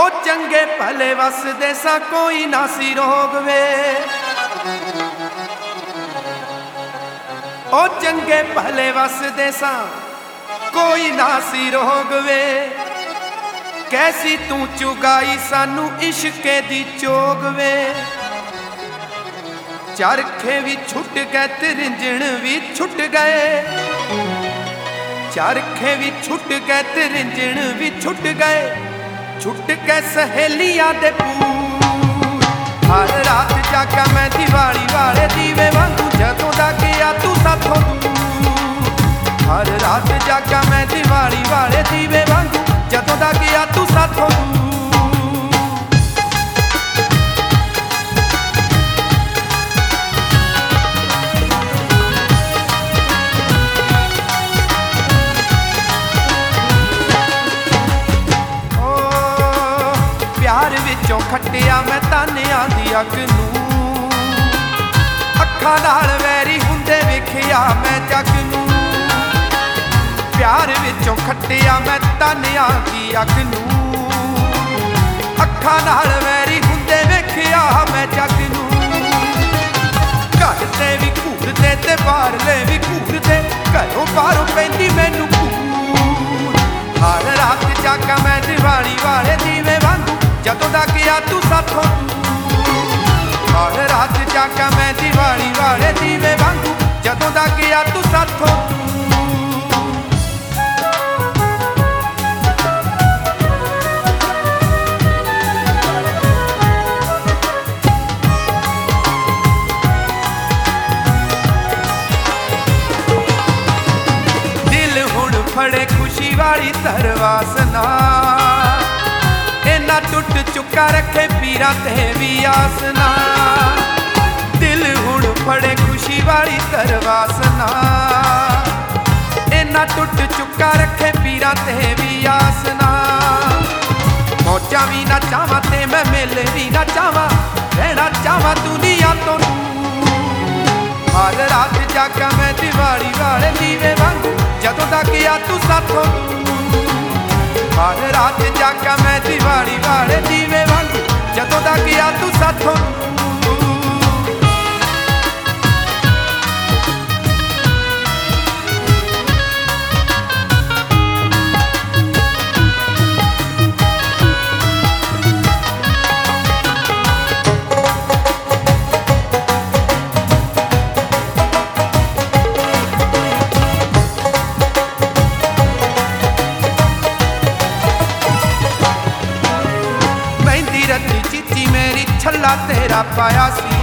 ओ चंगे भले वसदे सा कोई ना सी रोग वे। ओ चंगे भले वसदे सा कोई ना सी रोग वे। कैसी तू चुगाई सानू इश्के दी चोग वे। चरखे भी छुट गए ते रिंजण भी छुट गए। चरखे भी छुट गए ते रिंजण भी छुट गए। छुट के सहेलियां दे पूर। हर रात जागा मैं दिवाली वाले दीवे वांगू जदों दा गया तू साथों दूर। हर रात जागा मैं दिवाली वाले दीवे वांगू जदों दा गया तू साथों दूर। प्यार विचों खट्टिया मैं तानिया दी अग नूं। अखां नाल वैरी हुंदे वेखिया मैं जग नूं। प्यार विचों खट्टिया मैं तानिया दी अग नूं। अखां नाल वैरी हुंदे वेखिया मैं जग नूं। घर ते भी घूरदे ते बाहरले भी घूरदे। घरों बाहरों पैंदी मैनू घूर। हर रात जागा मैं दिवाली वाले दीवे वांगू जदों दा गया तू साथों दूर। हर रात जागा मैं दिवाली वाले दीवे वांगू जदों दा गया तू साथों दूर। दिल हुण फड़े खुशी वाली तरवासना। इन्ना टुट चुका रखे पीरा ते भी आसना। दिल हुण फड़े खुशी वाली तरवासना। इन्ना टुट चुका रखे पीरा ते भी आसना। मौजा भी ना चावा ते मैं मेले भी ना चावा। रहना चावा दुनिया तो दूर। हर रात जागा मैं दिवाली वाले दीवे वांगू जदों दा गया तू साथों दूर। हर रात जागा मैं दिवाली वाले दीवे वांगू जदों दा गया तू साथों दूर। रती चीची मेरी छला तेरा पाया सी।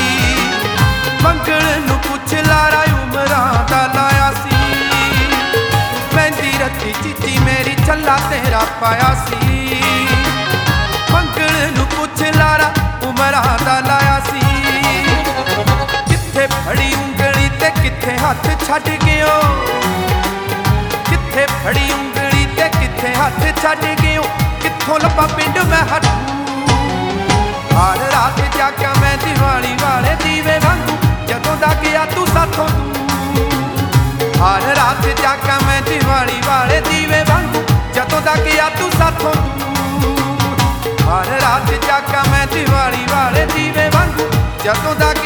मंगल नू पुछ लारा उमरां दा लाया सी। मेहंदी रती चीची मेरी छला तेरा पाया सी। मंगल नू पुछ लारा उमरां दा लाया सी। किथे फड़ी उंगली ते किथे हथ छड्ड गयो। किथे फड़ी उंगली ते किथे हथ छड्ड गयो। किथों लब्बा पिंड मैं हटूं। हर रात जागा मैं दिवाली वाले दीवे वांगू जदों दा गया तू साथों दूर। हर रात जागा मैं दिवाली वाले दीवे वांगू जदों दा गया तू साथों दूर। हर रात जागा मैं दिवाली वाले दीवे वांगू जदों दा